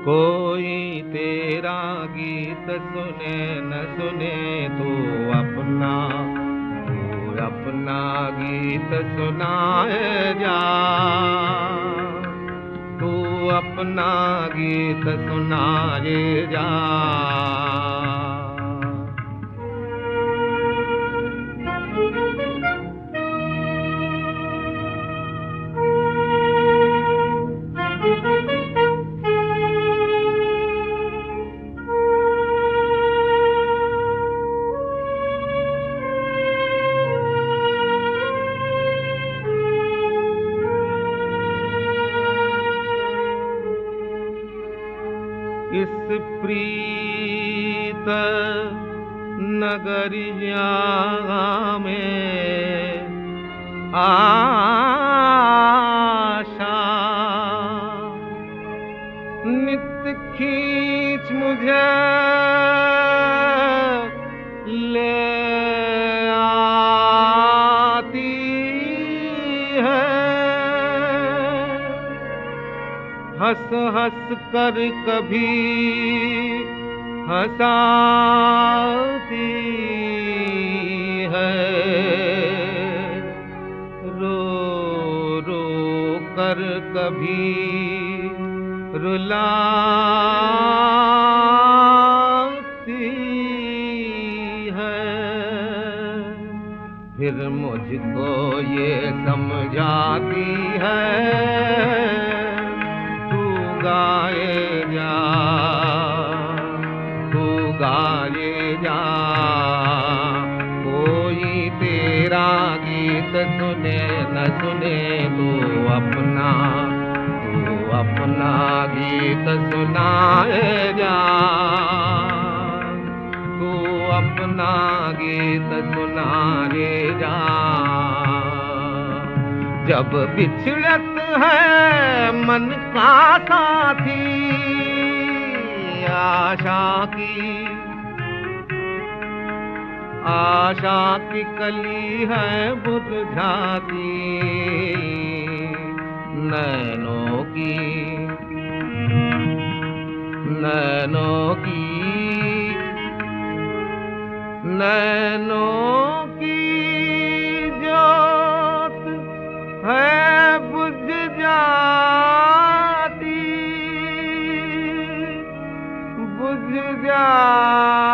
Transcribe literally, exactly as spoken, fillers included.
कोई तेरा गीत सुने न सुने तो अपना तू अपना गीत सुनाए जा, तू अपना गीत सुनाए जा। इस प्रीत नगरिया में आशा नित्य खींच मुझे ले आती है, हंस हंस कर कभी हंसाती है, रो रो कर कभी रुलाती है। फिर मुझको ये समझाती है, गाए जा, तू गाए जा। कोई तेरा गीत सुने न सुने तो अपना तू अपना गीत सुनाए जा, तू अपना गीत सुनाए जा। जब बिछड़त है मन का साथी आशा की, आशा की कली है बुझाती, नैनों की नैनों की नैनों की जोत है बुझ जाती, बुझ जा